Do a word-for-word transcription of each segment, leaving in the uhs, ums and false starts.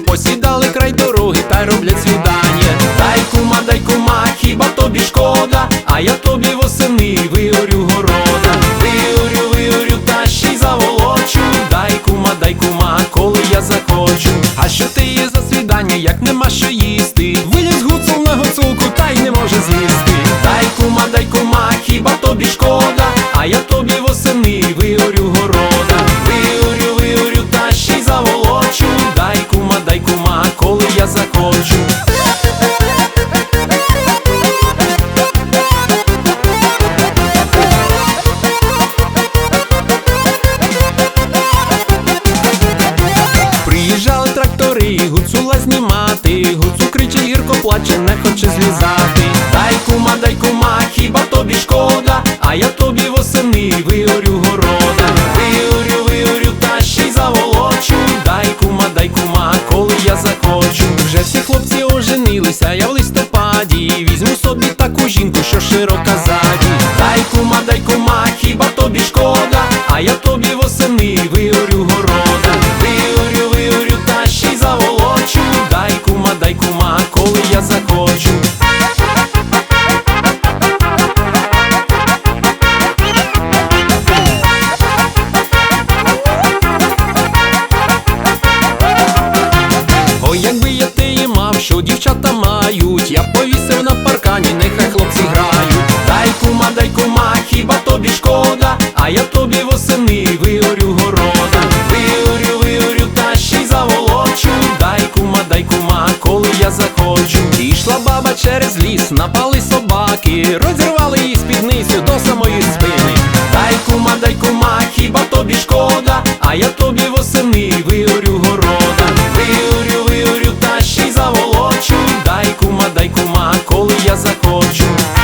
посідали край дороги та роблять свідання. Дай кума, дай кума, хіба тобі шкода, а я тобі восени виорю города. Виорю, виорю, та ще й заволочу. Дай кума, дай кума, коли я захочу. А що ти є за свідання, як нема що їсти? Виліз гуцул на гуцулку, та й не може з'їсти. Дай кума, дай кума, хіба тобі шкода, а я тобі восени виорю города. Виорю, виорю, та ще й заволочу. Дай кума, дай кума, коли я захочу. Приїжджали трактори гуцула знімати. Гуцул кричить, гірко плаче, не хоче злізати. Дай кума, дай кума, хіба тобі шкода, а я тобі восени виорю города. Виорю, виорю, та ще й заволочу. Дай кума, дай кума, коли я захочу. Вже всі хлопці оженилися, я в листопаді візьму собі таку жінку, що широка ззаді. Дай кума, дай кума, хіба тобі шкода, а я тобі восени виорю города. Виорю, виорю, та ще й заволочу. Дай кума, дай кума, коли я захочу. Ой, якби я теї мав, що дівчата мають, я б повісив на паркані, нехай хлопці грають. Дай кума, дай кума, хіба тобі шкода, а я тобі восени виорю города. Виорю, виорю, та ще й заволочу. Дай кума, дай кума, коли я захочу. Ішла баба через ліс, напали собаки, розірвали її спідницю до самої спини. Дай кума, дай кума, хіба тобі шкода, а я тобі восени виорю города. Виорю, виорю, та ще й заволочу. Дай кума, дай кума, коли я захочу.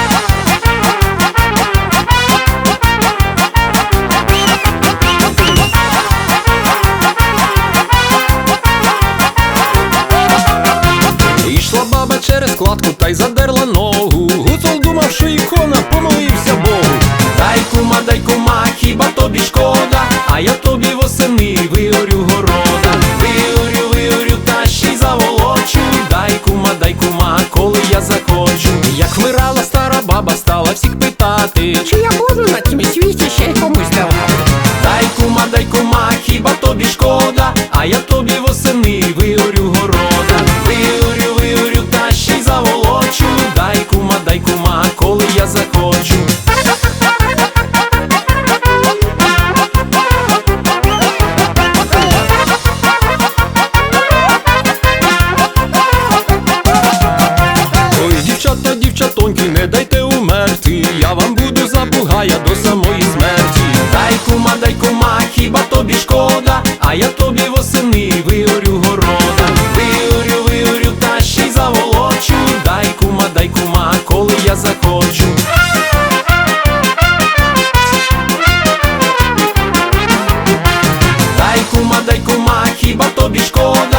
Ішла баба через кладку та й задерла ногу. Гуцул думав, що ікона, помолився Богу. Дай кума, дай кума, хіба тобі шкода, а я тобі восени виорю города. Виорю, виорю, та ще й заволочу. Дай кума, дай кума, коли я захочу. Як вмирала стара баба, стала всіх питати, чи я можу на тім світі ще й комусь давати. дай кума, дай кума, хіба тобі шкода, а я тобі восени виорю города. Виорю, виорю, та ще й заволочу. Дай кума, дай кума, коли я захочу. Ой, дівчата, дівчатоньки, не дайте умерти, я вам буду за бугая до самої смерті. Дай кума, дай кума, хіба тобі шкода, а я тобі восени виорю города. Виорю, виорю, та ще й заволочу. Дай кума, дай кума, коли я захочу. Дай кума, дай кума, хіба тобі шкода,